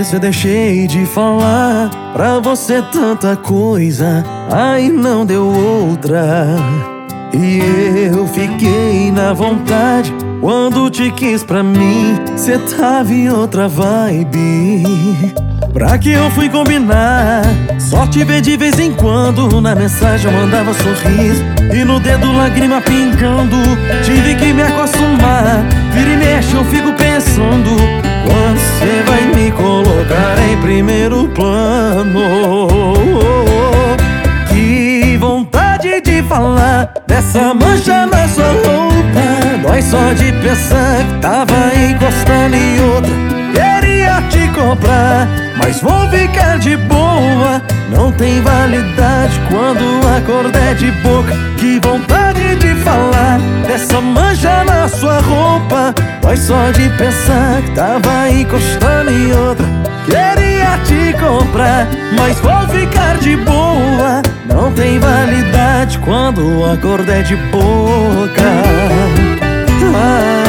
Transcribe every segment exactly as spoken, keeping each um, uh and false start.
vez eu deixei de falar pra você tanta coisa, aí não deu outra. E eu fiquei na vontade quando te quis pra mim, cê tava em outra vibe. Pra que eu fui combinar? Só te ver de vez em quando, na mensagem eu mandava sorriso e no dedo lágrima pingando. Tive que me acostumar, vira e mexe eu fico pensando, quando cê vai me colocar em primeiro plano? Que vontade de falar dessa mancha na sua roupa, dói só de pensar que tava encostando em outra. Queria te comprar, mas vou ficar de boa, não tem validade quando a corda é de boca. Que vontade de falar dessa mancha na sua roupa, dói só de pensar que tava encostando em outra. Queria te comprar, mas vou ficar de boa, não tem validade quando a corda é de boca. Ah.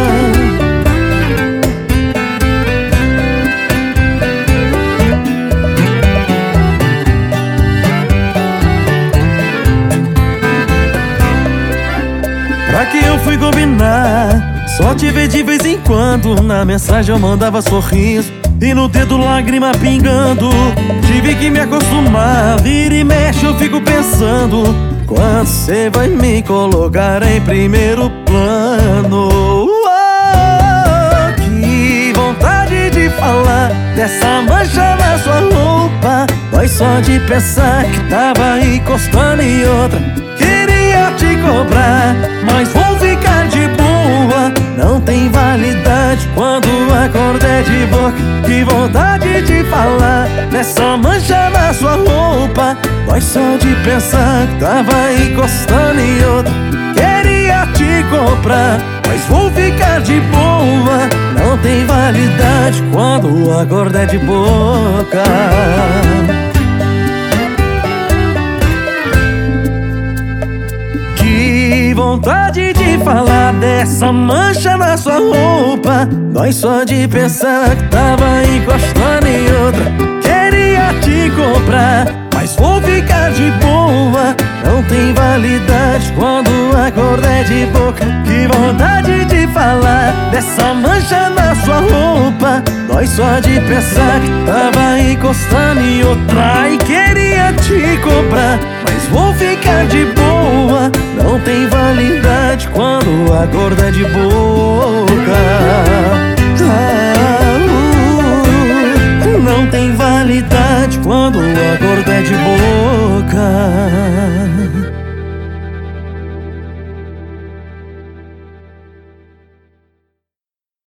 Pra que eu fui combinar? Só te ver de vez em quando, na mensagem eu mandava sorriso e no dedo lágrima pingando. Tive que me acostumar, vira e mexe eu fico pensando, quando cê vai me colocar em primeiro plano? Oh, que vontade de falar dessa mancha na sua roupa, dói só de pensar que tava encostando em outra. Queria te cobrar, mas vou ficar de boa, não tem validade quando a corda é de boca. Que vontade de falar dessa mancha na sua roupa, dói só de pensar que tava encostando em outra. Queria te comprar, mas vou ficar de boa, não tem validade quando a corda é de boca. Que vontade de falar dessa mancha na sua roupa, dói só de pensar que tava encostando em outra. Queria te comprar, mas vou ficar de boa, não tem validade quando a corda é de boca. Que vontade de falar dessa mancha na sua roupa, dói só de pensar que tava encostando em outra. E queria te comprar, mas vou ficar de boa, não tem validade quando a corda é de boa.